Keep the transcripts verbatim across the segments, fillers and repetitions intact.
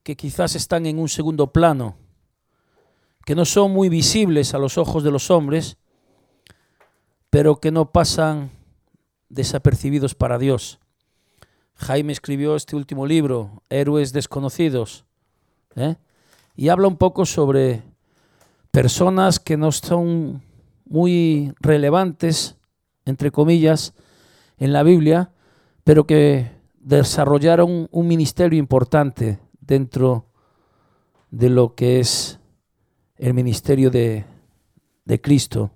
que quizás están en un segundo plano, que no son muy visibles a los ojos de los hombres, pero que no pasan desapercibidos para Dios. Jaime escribió este último libro, Héroes Desconocidos, ¿eh? y habla un poco sobre personas que no son muy relevantes, entre comillas, en la Biblia, pero que desarrollaron un ministerio importante dentro de lo que es el ministerio de, de Cristo.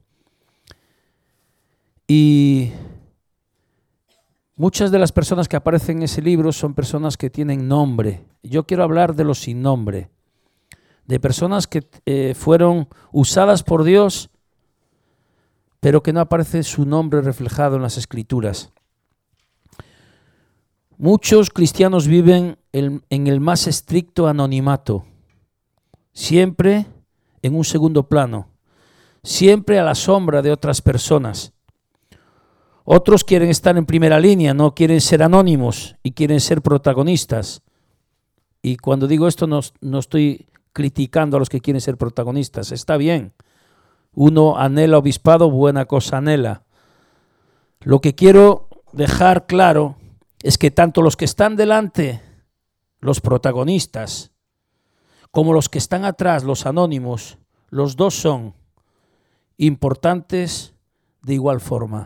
Y muchas de las personas que aparecen en ese libro son personas que tienen nombre. Yo quiero hablar de los sin nombre, de personas que eh, fueron usadas por Dios, pero que no aparece su nombre reflejado en las Escrituras. Muchos cristianos viven en, en el más estricto anonimato, siempre en un segundo plano, siempre a la sombra de otras personas. Otros quieren estar en primera línea, no quieren ser anónimos y quieren ser protagonistas. Y cuando digo esto no, no estoy criticando a los que quieren ser protagonistas, está bien. Uno anhela obispado, buena cosa anhela. Lo que quiero dejar claro es que tanto los que están delante, los protagonistas, como los que están atrás, los anónimos, los dos son importantes de igual forma.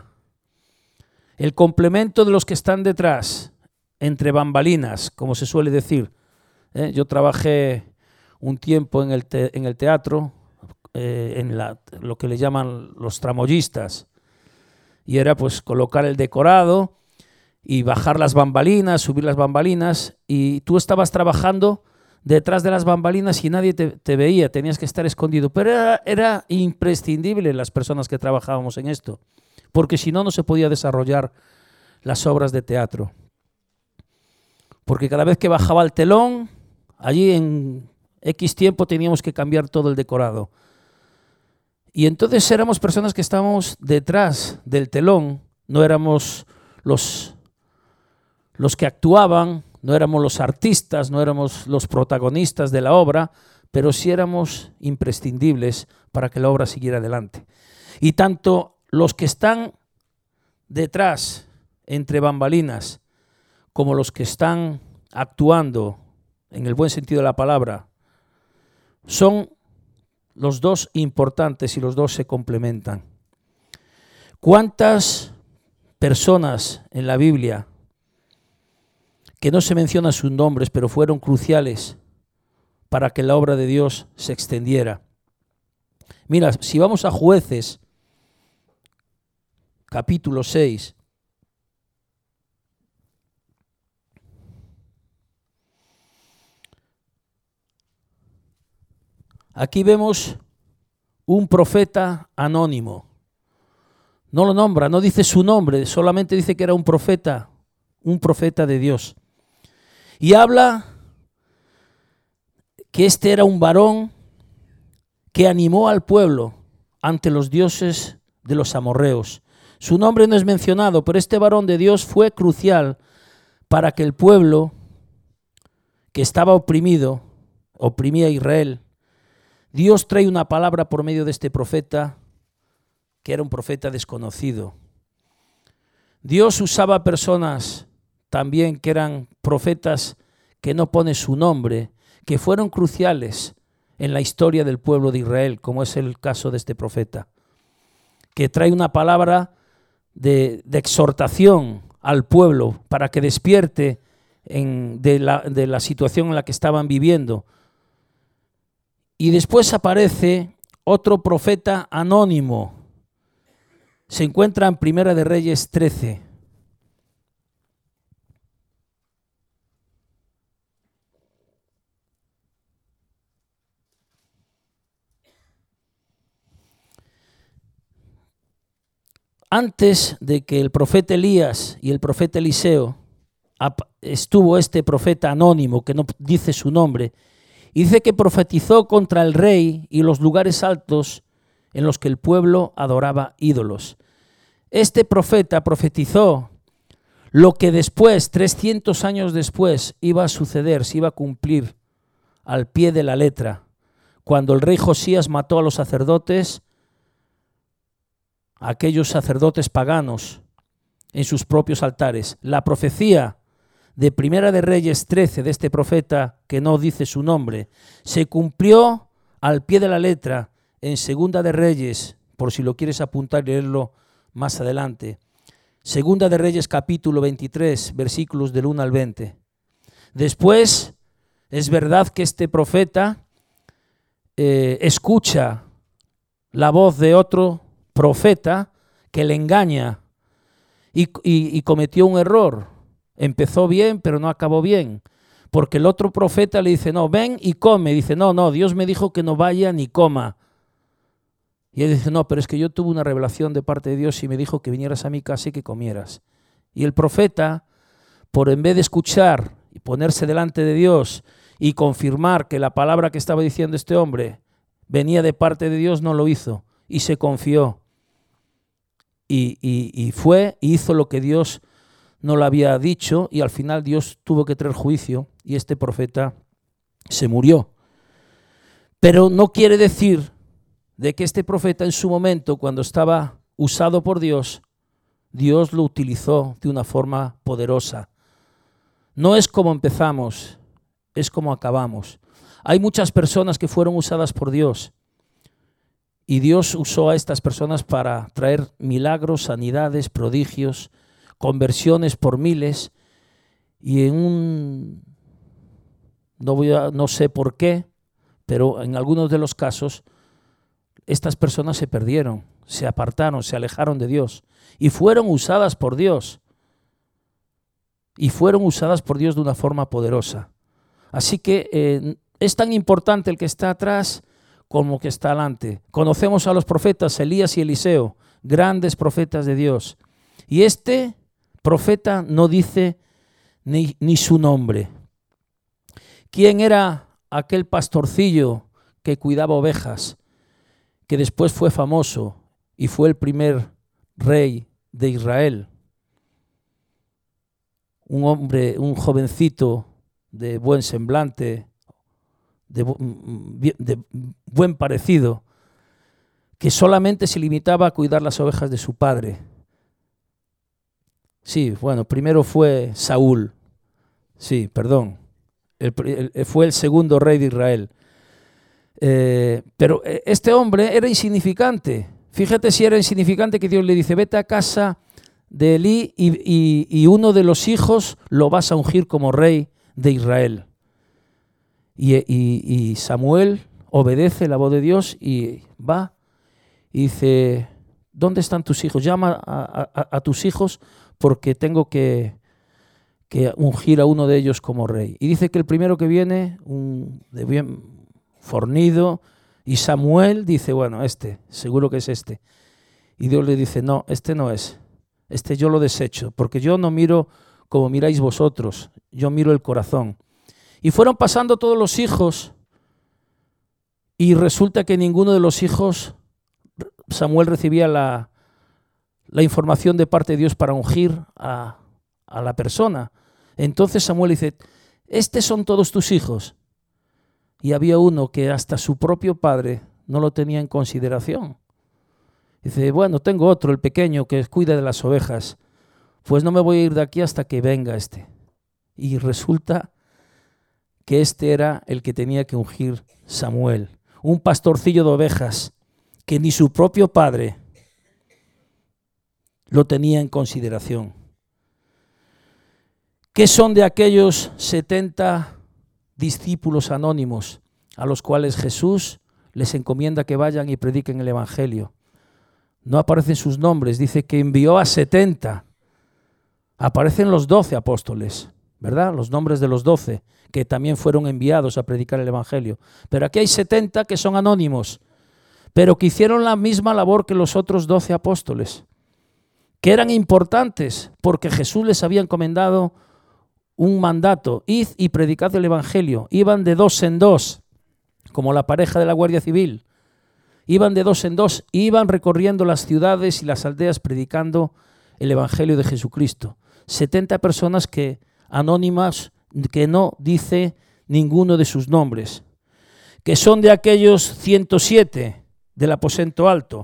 El complemento de los que están detrás, entre bambalinas, como se suele decir. ¿eh? Yo trabajé un tiempo en el, te, en el teatro, eh, en la, lo que le llaman los tramoyistas, y era pues colocar el decorado y bajar las bambalinas, subir las bambalinas, y tú estabas trabajando detrás de las bambalinas y nadie te, te veía, tenías que estar escondido, pero era, era imprescindible las personas que trabajábamos en esto, porque si no, no se podía desarrollar las obras de teatro. Porque cada vez que bajaba el telón, allí en X tiempo teníamos que cambiar todo el decorado. Y entonces éramos personas que estábamos detrás del telón, no éramos los, los que actuaban, no éramos los artistas, no éramos los protagonistas de la obra, pero sí éramos imprescindibles para que la obra siguiera adelante. Y tanto los que están detrás, entre bambalinas, como los que están actuando, en el buen sentido de la palabra, son los dos importantes y los dos se complementan. ¿Cuántas personas en la Biblia que no se mencionan sus nombres, pero fueron cruciales para que la obra de Dios se extendiera? Mira, si vamos a Jueces, capítulo seis, aquí vemos un profeta anónimo. No lo nombra, no dice su nombre, solamente dice que era un profeta, un profeta de Dios. Y habla que este era un varón que animó al pueblo ante los dioses de los amorreos. Su nombre no es mencionado, pero este varón de Dios fue crucial para que el pueblo que estaba oprimido, oprimía a Israel, Dios trae una palabra por medio de este profeta, que era un profeta desconocido. Dios usaba personas también que eran profetas que no pone su nombre, que fueron cruciales en la historia del pueblo de Israel, como es el caso de este profeta, que trae una palabra de, de exhortación al pueblo para que despierte en, de, la, de la situación en la que estaban viviendo. Y después aparece otro profeta anónimo. Se encuentra en Primera de Reyes trece. Antes de que el profeta Elías y el profeta Eliseo estuvo este profeta anónimo que no dice su nombre, y dice que profetizó contra el rey y los lugares altos en los que el pueblo adoraba ídolos. Este profeta profetizó lo que después, trescientos años después, iba a suceder, se iba a cumplir al pie de la letra. Cuando el rey Josías mató a los sacerdotes, a aquellos sacerdotes paganos, en sus propios altares. La profecía de Primera de Reyes trece de este profeta, que no dice su nombre, se cumplió al pie de la letra en Segunda de Reyes, por si lo quieres apuntar y leerlo más adelante. Segunda de Reyes capítulo veintitrés, versículos del uno al veinte. Después, es verdad que este profeta eh, escucha la voz de otro profeta que le engaña y, y, y cometió un error. Empezó bien, pero no acabó bien, porque el otro profeta le dice, no, ven y come. Dice, no, no, Dios me dijo que no vaya ni coma. Y él dice, no, pero es que yo tuve una revelación de parte de Dios y me dijo que vinieras a mi casa y que comieras. Y el profeta, por en vez de escuchar y ponerse delante de Dios y confirmar que la palabra que estaba diciendo este hombre venía de parte de Dios, no lo hizo y se confió. Y, y, y fue y hizo lo que Dios no le había dicho, y al final Dios tuvo que traer juicio y este profeta se murió. Pero no quiere decir de que este profeta en su momento, cuando estaba usado por Dios, Dios lo utilizó de una forma poderosa. No es como empezamos, es como acabamos. Hay muchas personas que fueron usadas por Dios y Dios usó a estas personas para traer milagros, sanidades, prodigios, conversiones por miles, y en un, no, voy a, no sé por qué, pero en algunos de los casos estas personas se perdieron, se apartaron, se alejaron de Dios y fueron usadas por Dios. Y fueron usadas por Dios de una forma poderosa. Así que eh, es tan importante el que está atrás como el que está adelante. Conocemos a los profetas Elías y Eliseo, grandes profetas de Dios. Y este profeta no dice ni, ni su nombre. ¿Quién era aquel pastorcillo que cuidaba ovejas, que después fue famoso y fue el primer rey de Israel? Un hombre, un jovencito de buen semblante, de, de buen parecido, que solamente se limitaba a cuidar las ovejas de su padre. Sí, bueno, primero fue Saúl, sí, perdón, el, el, fue el segundo rey de Israel. Eh, pero este hombre era insignificante. Fíjate si era insignificante, que Dios le dice, vete a casa de Elí y, y, y uno de los hijos lo vas a ungir como rey de Israel. Y, y, y Samuel obedece la voz de Dios y va y dice, ¿dónde están tus hijos? Llama a, a, a tus hijos porque tengo que, que ungir a uno de ellos como rey. Y dice que el primero que viene, un de bien fornido, y Samuel dice, bueno, este, seguro que es este. Y Dios le dice, no, este no es. Este yo lo desecho, porque yo no miro como miráis vosotros, yo miro el corazón. Y fueron pasando todos los hijos, y resulta que ninguno de los hijos, Samuel recibía la, la información de parte de Dios para ungir a, a la persona. Entonces Samuel dice, estos son todos tus hijos. Y había uno que hasta su propio padre no lo tenía en consideración. Dice, bueno, tengo otro, el pequeño, que cuida de las ovejas. Pues no me voy a ir de aquí hasta que venga este. Y resulta que este era el que tenía que ungir Samuel. Un pastorcillo de ovejas que ni su propio padre lo tenía en consideración. ¿Qué son de aquellos setenta discípulos anónimos a los cuales Jesús les encomienda que vayan y prediquen el Evangelio? No aparecen sus nombres, dice que envió a setenta. Aparecen los doce apóstoles, ¿verdad? Los nombres de los doce, que también fueron enviados a predicar el Evangelio. Pero aquí hay setenta que son anónimos, pero que hicieron la misma labor que los otros doce apóstoles, que eran importantes porque Jesús les había encomendado un mandato, id y predicad el Evangelio. Iban de dos en dos, como la pareja de la Guardia Civil. Iban de dos en dos, iban recorriendo las ciudades y las aldeas predicando el Evangelio de Jesucristo. setenta personas que, anónimas, que no dice ninguno de sus nombres, que son de aquellos ciento siete del aposento alto.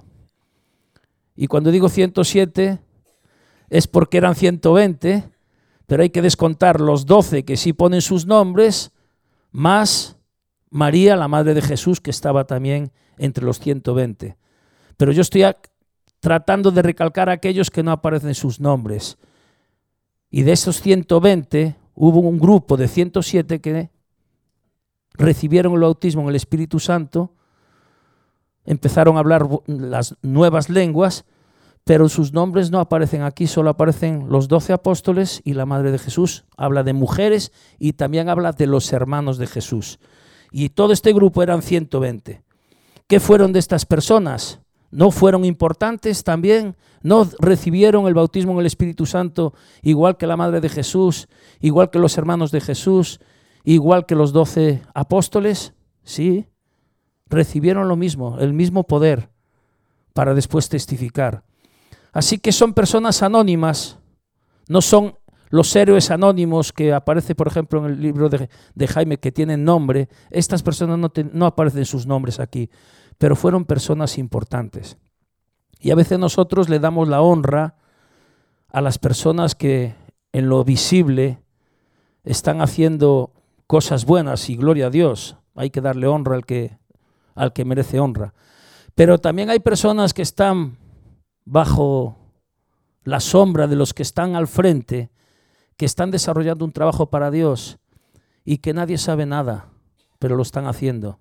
Y cuando digo ciento siete es porque eran ciento veinte, pero hay que descontar los doce que sí ponen sus nombres, más María, la madre de Jesús, que estaba también entre los ciento veinte. Pero yo estoy tratando de recalcar a aquellos que no aparecen sus nombres. Y de esos ciento veinte hubo un grupo de ciento siete que recibieron el bautismo en el Espíritu Santo, empezaron a hablar las nuevas lenguas, pero sus nombres no aparecen aquí, solo aparecen los doce apóstoles y la madre de Jesús. Habla de mujeres y también habla de los hermanos de Jesús. Y todo este grupo eran ciento veinte. ¿Qué fueron de estas personas? ¿No fueron importantes también? ¿No recibieron el bautismo en el Espíritu Santo igual que la madre de Jesús, igual que los hermanos de Jesús, igual que los doce apóstoles? Sí, recibieron lo mismo, el mismo poder para después testificar. Así que son personas anónimas, no son los héroes anónimos que aparece, por ejemplo, en el libro de, de Jaime, que tienen nombre. Estas personas no, te, no aparecen sus nombres aquí, pero fueron personas importantes. Y a veces nosotros le damos la honra a las personas que en lo visible están haciendo cosas buenas y gloria a Dios. Hay que darle honra al que, al que merece honra. Pero también hay personas que están bajo la sombra de los que están al frente, que están desarrollando un trabajo para Dios y que nadie sabe nada, pero lo están haciendo.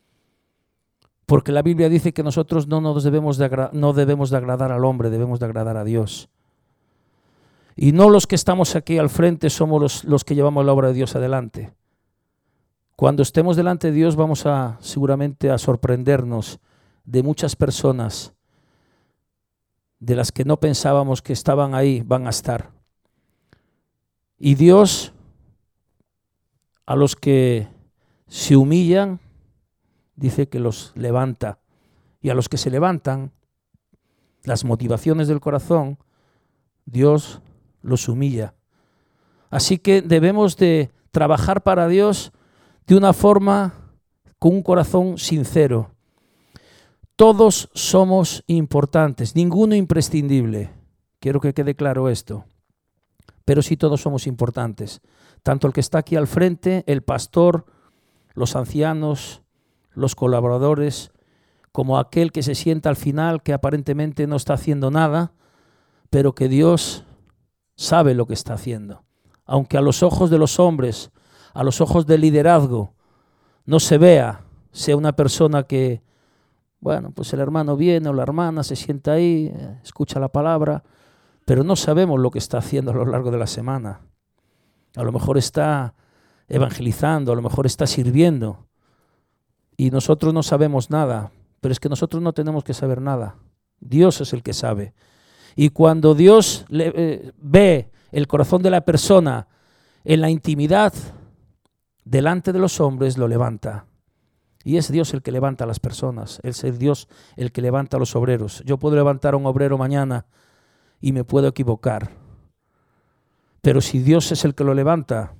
Porque la Biblia dice que nosotros no, nos debemos, de agra- no debemos de agradar al hombre, debemos de agradar a Dios. Y no los que estamos aquí al frente somos los, los que llevamos la obra de Dios adelante. Cuando estemos delante de Dios vamos a seguramente a sorprendernos de muchas personas de las que no pensábamos que estaban ahí, van a estar. Y Dios, a los que se humillan, dice que los levanta. Y a los que se levantan, las motivaciones del corazón, Dios los humilla. Así que debemos de trabajar para Dios de una forma con un corazón sincero. Todos somos importantes, ninguno imprescindible. Quiero que quede claro esto. Pero sí todos somos importantes. Tanto el que está aquí al frente, el pastor, los ancianos, los colaboradores, como aquel que se sienta al final, que aparentemente no está haciendo nada, pero que Dios sabe lo que está haciendo. Aunque a los ojos de los hombres, a los ojos del liderazgo, no se vea, sea una persona que, bueno, pues el hermano viene o la hermana se sienta ahí, escucha la palabra, pero no sabemos lo que está haciendo a lo largo de la semana. A lo mejor está evangelizando, a lo mejor está sirviendo y nosotros no sabemos nada, pero es que nosotros no tenemos que saber nada. Dios es el que sabe. Y cuando Dios le, eh, ve el corazón de la persona en la intimidad delante de los hombres, lo levanta. Y es Dios el que levanta a las personas, es el Dios el que levanta a los obreros. Yo puedo levantar a un obrero mañana y me puedo equivocar, pero si Dios es el que lo levanta,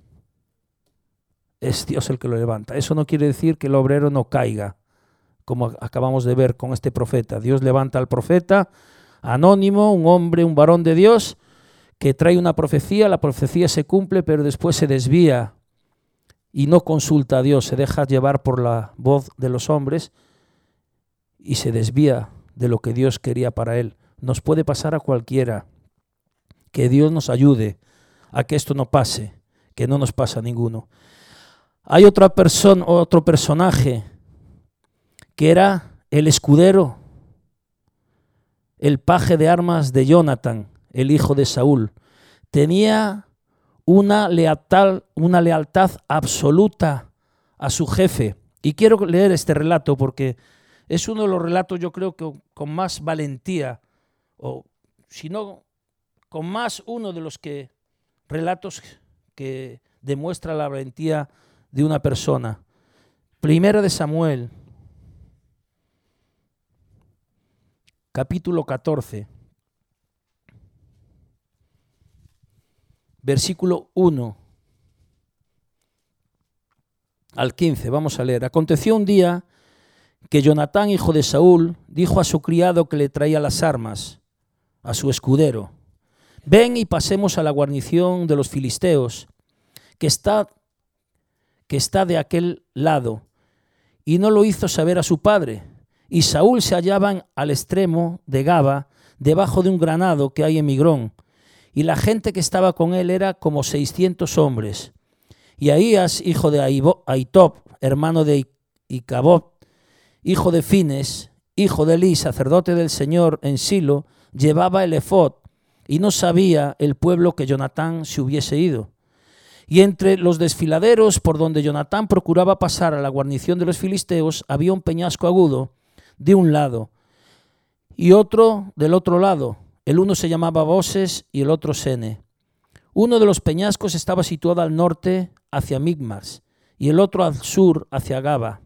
es Dios el que lo levanta. Eso no quiere decir que el obrero no caiga, como acabamos de ver con este profeta. Dios levanta al profeta anónimo, un hombre, un varón de Dios, que trae una profecía, la profecía se cumple, pero después se desvía y no consulta a Dios, se deja llevar por la voz de los hombres y se desvía de lo que Dios quería para él. Nos puede pasar a cualquiera. Que Dios nos ayude a que esto no pase, que no nos pase a ninguno. Hay otra persona, otro personaje que era el escudero, el paje de armas de Jonathan, el hijo de Saúl. Tenía una lealtad, una lealtad absoluta a su jefe. Y quiero leer este relato porque es uno de los relatos, yo creo que con más valentía, o si no, con más uno de los que relatos que demuestra la valentía de una persona. Primera de Samuel, capítulo catorce. Versículo uno. al quince, vamos a leer. Aconteció un día que Jonatán, hijo de Saúl, dijo a su criado que le traía las armas, a su escudero: ven y pasemos a la guarnición de los filisteos, que está, que está de aquel lado. Y no lo hizo saber a su padre. Y Saúl se hallaba al extremo de Gaba, debajo de un granado que hay en Migrón. Y la gente que estaba con él era como seiscientos hombres. Y Ahías, hijo de Ahitob, hermano de Icabob, hijo de Fines, hijo de Elí, sacerdote del Señor en Silo, llevaba el efod, y no sabía el pueblo que Jonatán se hubiese ido. Y entre los desfiladeros por donde Jonatán procuraba pasar a la guarnición de los filisteos, había un peñasco agudo de un lado y otro del otro lado. El uno se llamaba Boses y el otro Sene. Uno de los peñascos estaba situado al norte hacia Migmas y el otro al sur hacia Gaba.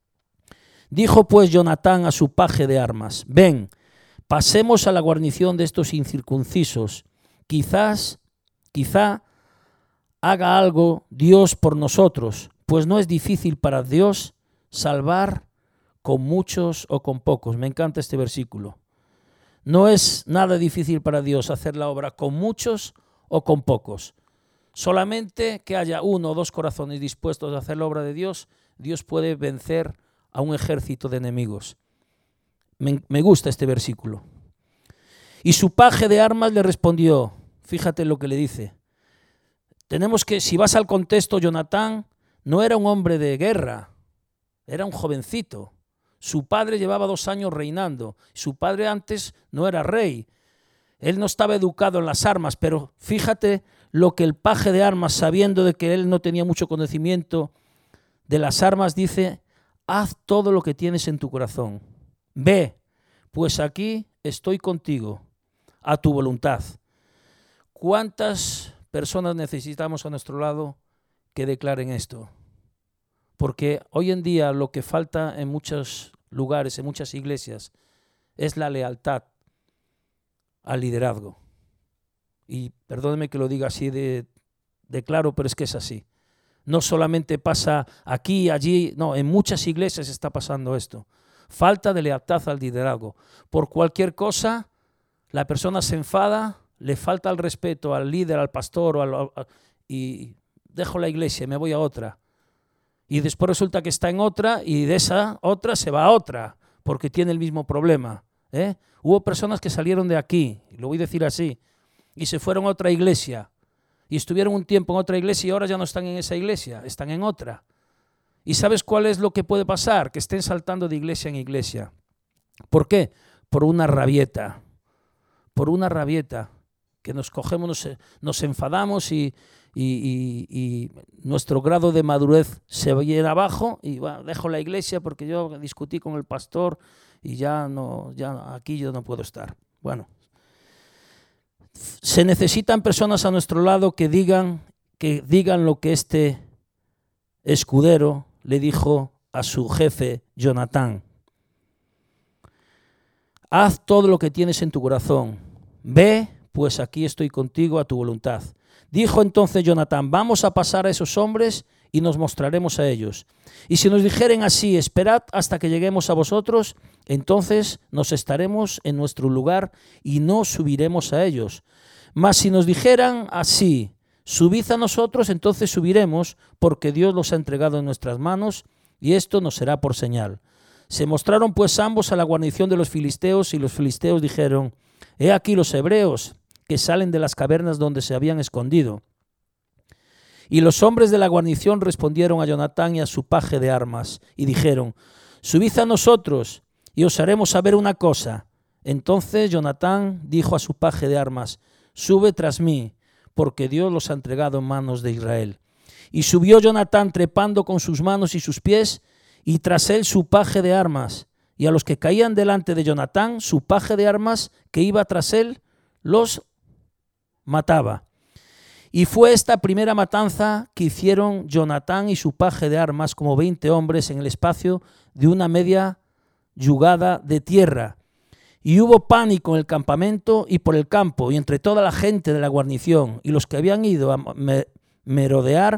Dijo pues Jonatán a su paje de armas: ven, pasemos a la guarnición de estos incircuncisos. Quizás, quizá haga algo Dios por nosotros, pues no es difícil para Dios salvar con muchos o con pocos. Me encanta este versículo. No es nada difícil para Dios hacer la obra con muchos o con pocos. Solamente que haya uno o dos corazones dispuestos a hacer la obra de Dios, Dios puede vencer a un ejército de enemigos. Me, me gusta este versículo. Y su paje de armas le respondió, fíjate lo que le dice. Tenemos que, si vas al contexto, Jonatán no era un hombre de guerra, era un jovencito. Su padre llevaba dos años reinando. Su padre antes no era rey. Él no estaba educado en las armas, pero fíjate lo que el paje de armas, sabiendo de que él no tenía mucho conocimiento de las armas, dice: haz todo lo que tienes en tu corazón. Ve, pues aquí estoy contigo, a tu voluntad. ¿Cuántas personas necesitamos a nuestro lado que declaren esto? Porque hoy en día lo que falta en muchos lugares, en muchas iglesias, es la lealtad al liderazgo. Y perdóneme que lo diga así de, de claro, pero es que es así. No solamente pasa aquí, allí, no, en muchas iglesias está pasando esto. Falta de lealtad al liderazgo. Por cualquier cosa, la persona se enfada, le falta el respeto al líder, al pastor, o al, a, y dejo la iglesia y me voy a otra. Y después resulta que está en otra y de esa otra se va a otra porque tiene el mismo problema. ¿eh? Hubo personas que salieron de aquí, lo voy a decir así, y se fueron a otra iglesia y estuvieron un tiempo en otra iglesia y ahora ya no están en esa iglesia, están en otra. ¿Y sabes cuál es lo que puede pasar? Que estén saltando de iglesia en iglesia. ¿Por qué? Por una rabieta, por una rabieta. Que nos cogemos, nos, nos enfadamos y, y, y, y nuestro grado de madurez se viene abajo y bueno, dejo la iglesia porque yo discutí con el pastor y ya no, ya aquí yo no puedo estar. Bueno, se necesitan personas a nuestro lado que digan, que digan lo que este escudero le dijo a su jefe Jonatán. Haz todo lo que tienes en tu corazón. Ve, pues aquí estoy contigo a tu voluntad. Dijo entonces Jonatán: vamos a pasar a esos hombres y nos mostraremos a ellos. Y si nos dijeren así: esperad hasta que lleguemos a vosotros, entonces nos estaremos en nuestro lugar y no subiremos a ellos. Mas si nos dijeran así: subid a nosotros, entonces subiremos, porque Dios los ha entregado en nuestras manos, y esto nos será por señal. Se mostraron pues ambos a la guarnición de los filisteos, y los filisteos dijeron: he aquí los hebreos que salen de las cavernas donde se habían escondido. Y los hombres de la guarnición respondieron a Jonatán y a su paje de armas, y dijeron: subid a nosotros, y os haremos saber una cosa. Entonces Jonatán dijo a su paje de armas: sube tras mí, porque Dios los ha entregado en manos de Israel. Y subió Jonatán trepando con sus manos y sus pies, y tras él su paje de armas. Y a los que caían delante de Jonatán, su paje de armas que iba tras él, los mataba. Y fue esta primera matanza que hicieron Jonatán y su paje de armas, como veinte hombres, en el espacio de una media yugada de tierra. Y hubo pánico en el campamento y por el campo, y entre toda la gente de la guarnición, y los que habían ido a merodear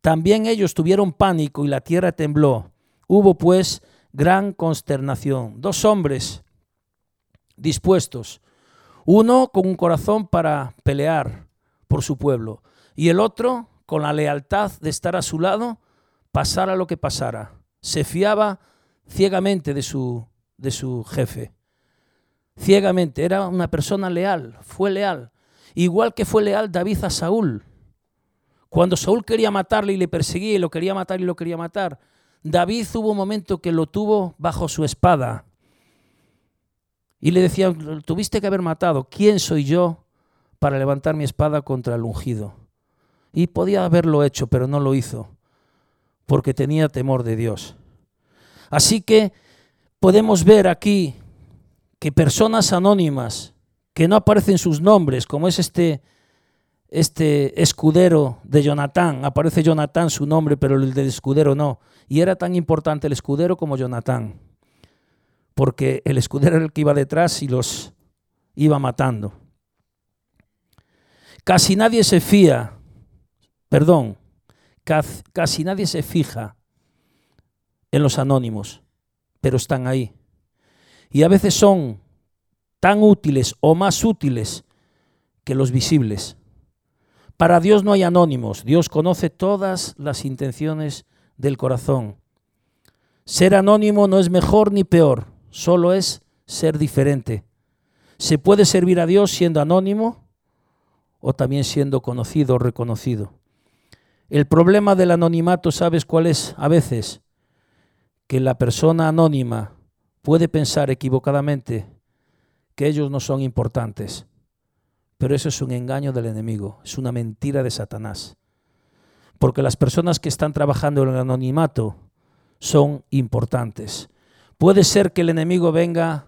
También ellos tuvieron pánico y la tierra tembló. Hubo pues gran consternación. Dos hombres dispuestos, uno con un corazón para pelear por su pueblo y el otro con la lealtad de estar a su lado, pasara lo que pasara. Se fiaba ciegamente de su, de su jefe. Ciegamente, era una persona leal, fue leal. Igual que fue leal David a Saúl. Cuando Saúl quería matarle y le perseguía y lo quería matar y lo quería matar, David hubo un momento que lo tuvo bajo su espada. Y le decía, tuviste que haber matado. ¿Quién soy yo para levantar mi espada contra el ungido? Y podía haberlo hecho, pero no lo hizo, porque tenía temor de Dios. Así que podemos ver aquí que personas anónimas, que no aparecen sus nombres, como es este, este escudero de Jonatán, aparece Jonatán su nombre, pero el del escudero no. Y era tan importante el escudero como Jonatán, porque el escudero era el que iba detrás y los iba matando. Casi nadie se fía, perdón, casi, casi nadie se fija en los anónimos, pero están ahí. Y a veces son tan útiles o más útiles que los visibles. Para Dios no hay anónimos. Dios conoce todas las intenciones del corazón. Ser anónimo no es mejor ni peor, solo es ser diferente. Se puede servir a Dios siendo anónimo o también siendo conocido o reconocido. El problema del anonimato, ¿sabes cuál es? A veces que la persona anónima puede pensar equivocadamente que ellos no son importantes, pero eso es un engaño del enemigo, es una mentira de Satanás, porque las personas que están trabajando en el anonimato son importantes. Puede ser que el enemigo venga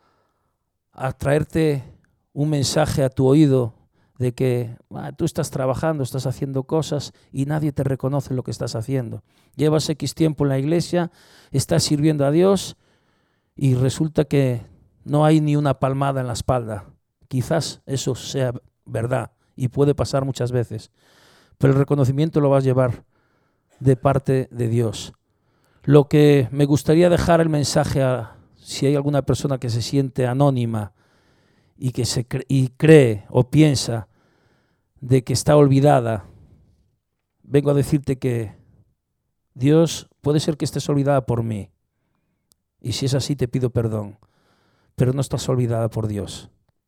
a traerte un mensaje a tu oído de que ah, tú estás trabajando, estás haciendo cosas y nadie te reconoce lo que estás haciendo. Llevas X tiempo en la iglesia, estás sirviendo a Dios y resulta que no hay ni una palmada en la espalda. Quizás eso sea verdad y puede pasar muchas veces, pero el reconocimiento lo vas a llevar de parte de Dios. Lo que me gustaría dejar el mensaje a si hay alguna persona que se siente anónima y que se cre- y cree o piensa de que está olvidada, vengo a decirte que Dios puede ser que estés olvidada por mí. Y si es así, te pido perdón. Pero no estás olvidada por Dios.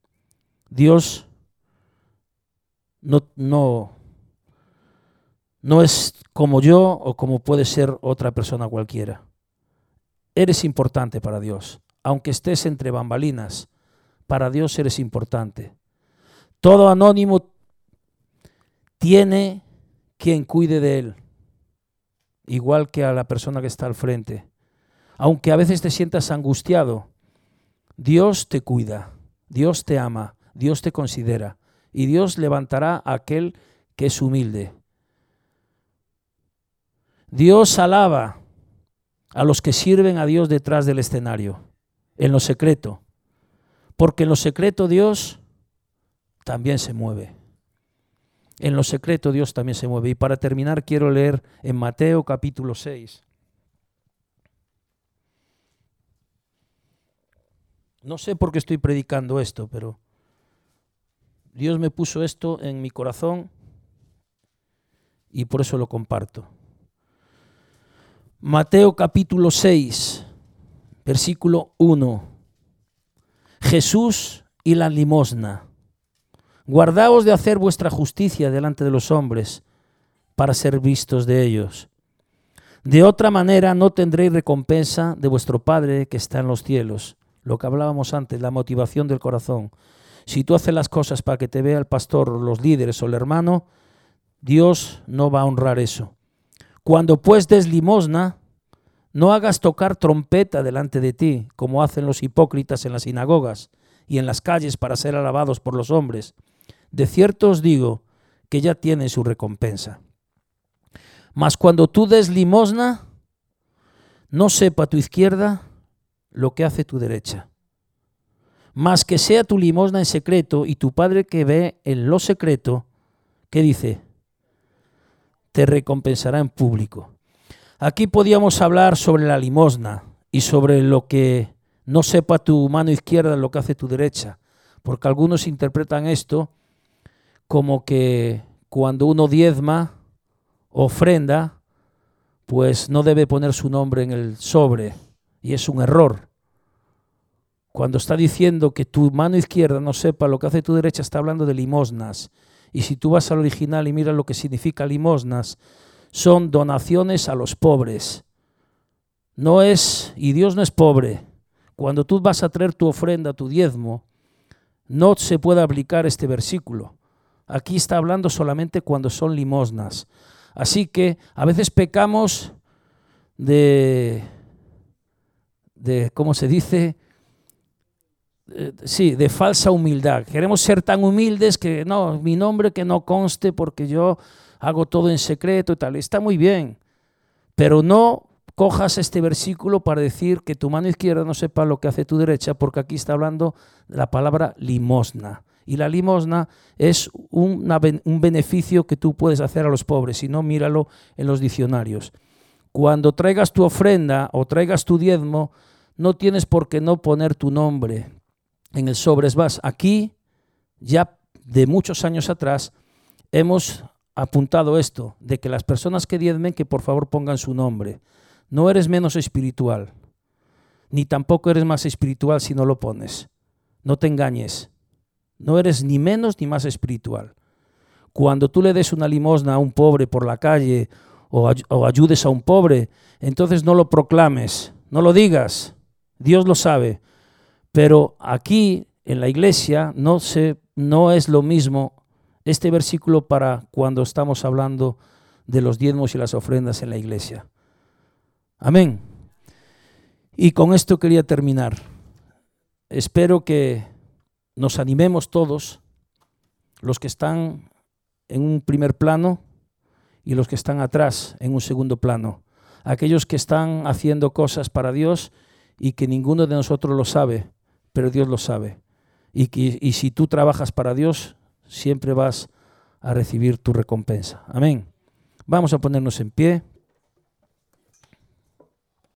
Dios no, no, no es como yo o como puede ser otra persona cualquiera. Eres importante para Dios. Aunque estés entre bambalinas, para Dios eres importante. Todo anónimo tiene quien cuide de él, igual que a la persona que está al frente. Aunque a veces te sientas angustiado, Dios te cuida, Dios te ama, Dios te considera y Dios levantará a aquel que es humilde. Dios alaba a los que sirven a Dios detrás del escenario, en lo secreto, porque en lo secreto Dios también se mueve. En lo secreto Dios también se mueve. Y para terminar quiero leer en Mateo capítulo seis. No sé por qué estoy predicando esto, pero Dios me puso esto en mi corazón y por eso lo comparto. Mateo capítulo seis, versículo uno. Jesús y la limosna. Guardaos de hacer vuestra justicia delante de los hombres para ser vistos de ellos. De otra manera no tendréis recompensa de vuestro Padre que está en los cielos. Lo que hablábamos antes, la motivación del corazón. Si tú haces las cosas para que te vea el pastor, los líderes o el hermano, Dios no va a honrar eso. Cuando pues des limosna, no hagas tocar trompeta delante de ti, como hacen los hipócritas en las sinagogas y en las calles para ser alabados por los hombres. De cierto os digo que ya tienen su recompensa. Mas cuando tú des limosna, no sepa tu izquierda lo que hace tu derecha. Mas que sea tu limosna en secreto, y tu Padre que ve en lo secreto, ¿qué dice? te recompensará en público. Aquí podíamos hablar sobre la limosna y sobre lo que no sepa tu mano izquierda lo que hace tu derecha, porque algunos interpretan esto como que cuando uno diezma, ofrenda, pues no debe poner su nombre en el sobre, y es un error. Cuando está diciendo que tu mano izquierda no sepa lo que hace tu derecha, está hablando de limosnas. Y si tú vas al original y miras lo que significa limosnas, son donaciones a los pobres. No es, y Dios no es pobre. Cuando tú vas a traer tu ofrenda, tu diezmo, no se puede aplicar este versículo. Aquí está hablando solamente cuando son limosnas. Así que a veces pecamos de, de ¿cómo se dice? Eh, sí, de falsa humildad. Queremos ser tan humildes que no, mi nombre que no conste porque yo hago todo en secreto y tal. Está muy bien, pero no cojas este versículo para decir que tu mano izquierda no sepa lo que hace tu derecha, porque aquí está hablando de la palabra limosna. Y la limosna es una, un beneficio que tú puedes hacer a los pobres, si no, míralo en los diccionarios. Cuando traigas tu ofrenda o traigas tu diezmo, no tienes por qué no poner tu nombre en el sobre. Es más, aquí, ya de muchos años atrás, hemos apuntado esto, de que las personas que diezmen, que por favor pongan su nombre. No eres menos espiritual, ni tampoco eres más espiritual si no lo pones. No te engañes. No eres ni menos ni más espiritual. Cuando tú le des una limosna a un pobre por la calle o, ay- o ayudes a un pobre, entonces no lo proclames, no lo digas. Dios lo sabe. Pero aquí en la iglesia no, se, no es lo mismo este versículo para cuando estamos hablando de los diezmos y las ofrendas en la iglesia. Amén. Y con esto quería terminar. Espero que nos animemos todos, los que están en un primer plano y los que están atrás en un segundo plano. Aquellos que están haciendo cosas para Dios y que ninguno de nosotros lo sabe, pero Dios lo sabe. Y, que, y si tú trabajas para Dios, siempre vas a recibir tu recompensa. Amén. Vamos a ponernos en pie.